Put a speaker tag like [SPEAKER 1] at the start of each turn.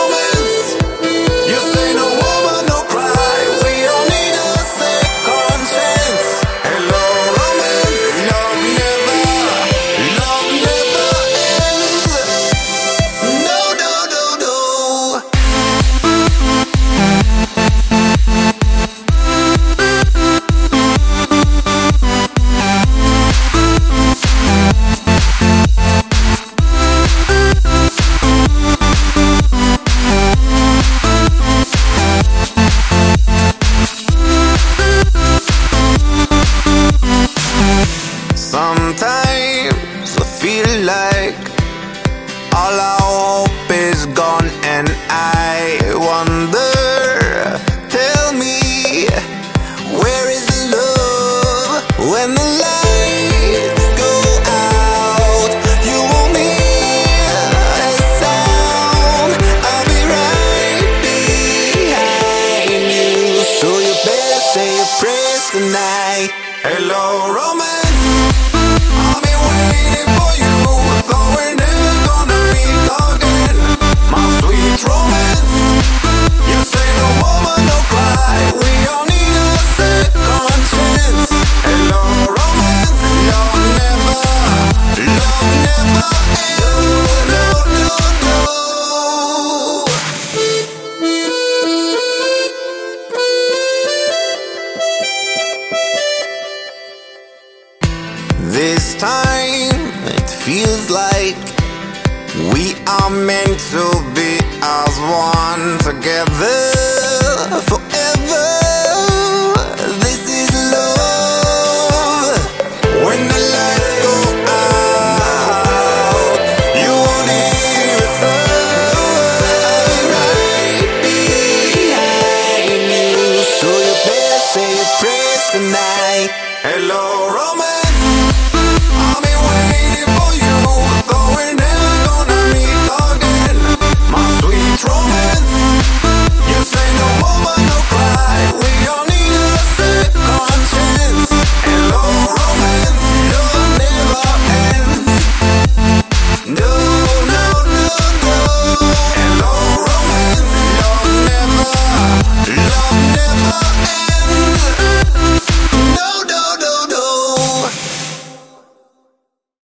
[SPEAKER 1] romance. You say no woman, no cry. We don't need a second chance. Hello, romance. Love never ends. No, no, no, no. Sometimes I feel like all our hope is gone, and I wonder, tell me, where is the love when the lights go out? You won't hear a sound. I'll be right behind you, so you better say your prayers tonight. Hello, romance. I've been waiting for you, thought we're never gonna meet again. My sweet romance. You say no woman, no cry. We all need a second chance. Hello, romance. Love never ends. No, no, no. This time it feels like we are meant to be as one, together forever.